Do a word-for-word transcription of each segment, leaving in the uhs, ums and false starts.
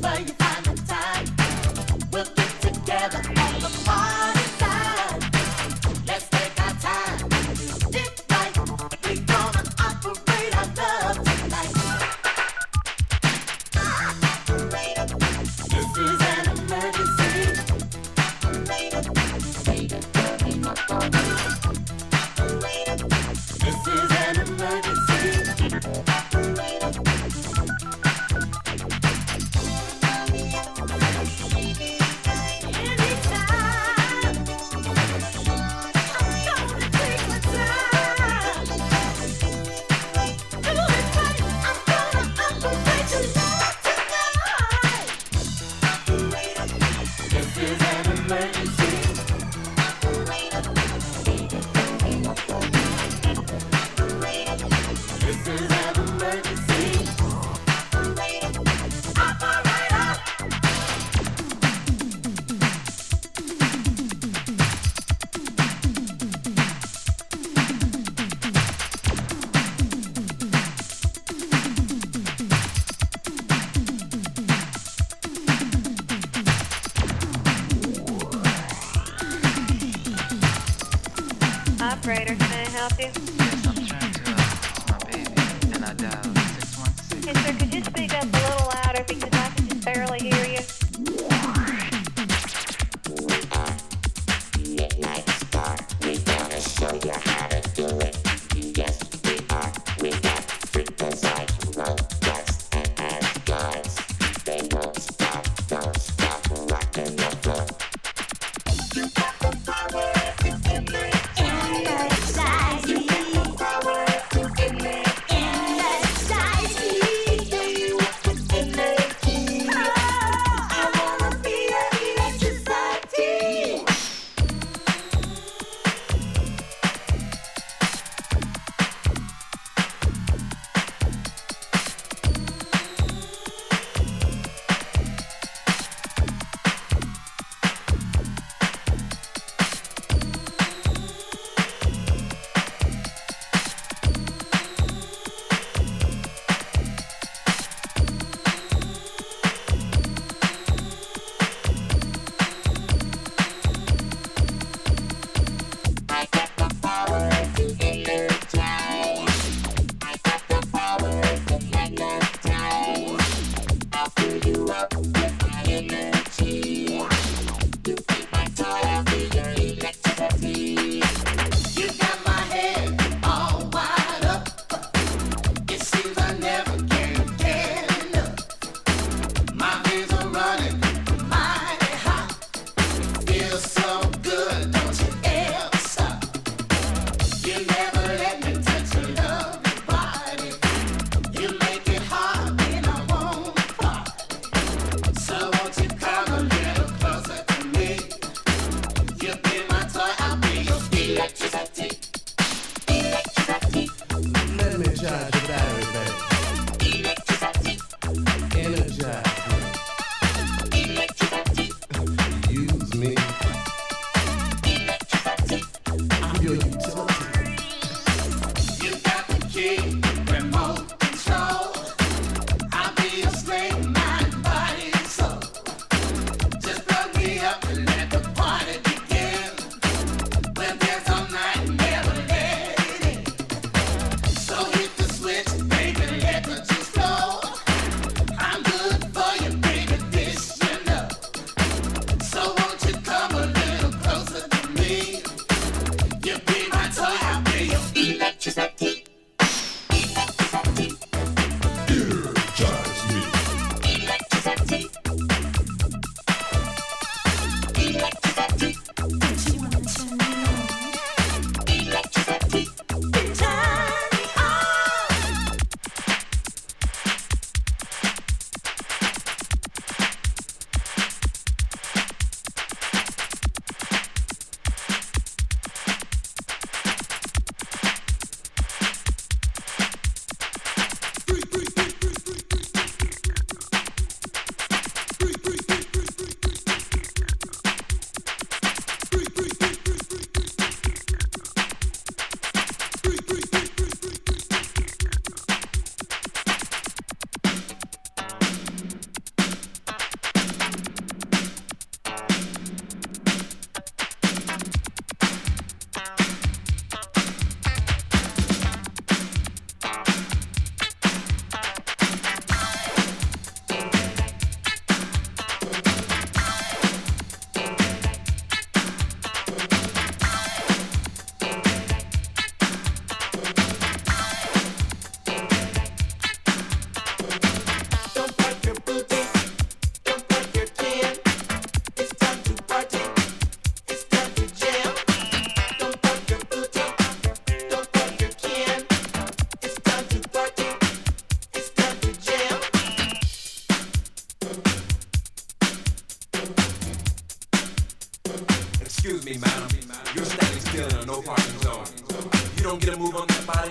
Operator, can I help you? Yes, I'm trying to uh, my baby, and I dialed six one six. Yes, sir, could you speak up a little louder because I can just barely hear you? Midnight Star, we gonna show you how to do it. Yes, we are. We got freakers like robots and ass guards. They won't stop, don't stop rocking the floor. You got the power in there. Energize me. You got the power in there. Energize me. In there. Oh, I wanna be an electricity. I got the power to energize. I got the power to magnetize. I'll fill you up with my energy. You be my toy, I'll be your electricity. You got my head all wide up. It seems I never can get enough. My veins are running mighty hot. Feels so good, don't you ever stop. You never let me touch your lovely body. You make it hard when I won't part. So won't you come a little closer to me? You be my toy, I'll be your electricity. Electricity, Let me charge your battery, baby. electricity, Energize electricity, me. Use me. electricity. I'm your utility. You got the key, remote control. I'll be your slave, mind, body, and soul. Just plug me up and let the party begin. We'll dance all night and never let it in. So hit the switch, baby, let the juice flow. I'm good for you, baby, this you know. So won't you come a little closer to me? You be my toy, I'll be your electricity.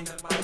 wind up my